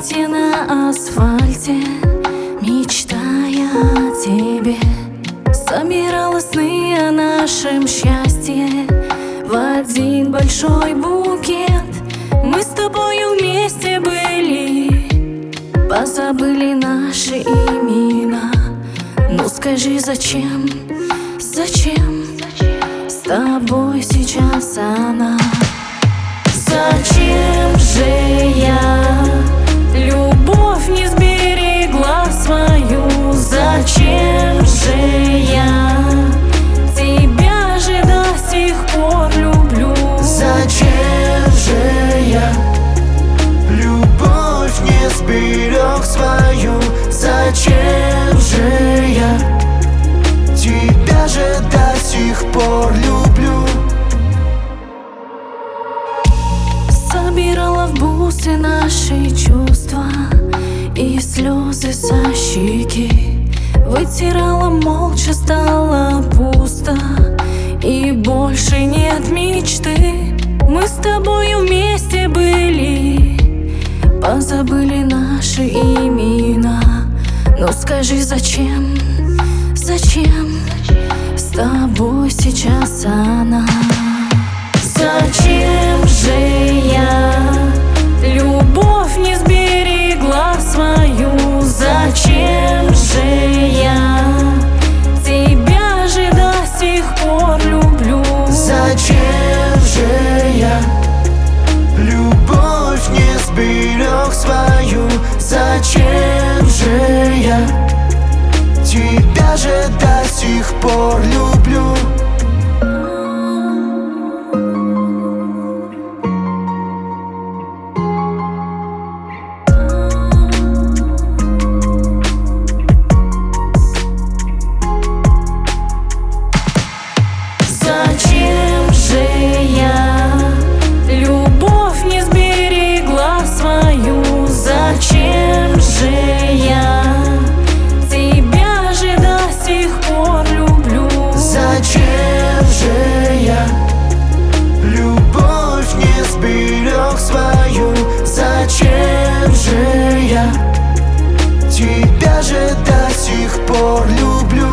платье на асфальте, мечтая о тебе. Собирала сны о нашем счастье в один большой букет. Мы с тобою вместе были, позабыли наши имена. Ну скажи, зачем, зачем с тобой сейчас она? Зачем же я любовь не сберегла свою? Зачем же я тебя же до сих пор люблю? Зачем же я любовь не сберег свою? Зачем же я тебя же до сих пор люблю? Собирала в бусы наши чувства и слезы со щеки. Вытирала молча, стало пусто, и больше нет мечты. Мы с тобою вместе были, позабыли наши имена. Ну скажи, зачем, зачем с тобой сейчас она? Зачем же я любовь не сберегла свою? Зачем же я тебя же до сих пор люблю? Зачем же я любовь не сберег свою? Зачем же я тебя же до сих пор люблю? Зачем же я любовь не сберегла свою? Зачем же я тебя же до сих пор люблю? Зачем же я любовь не сберег свою? Зачем же я тебя же до сих пор люблю?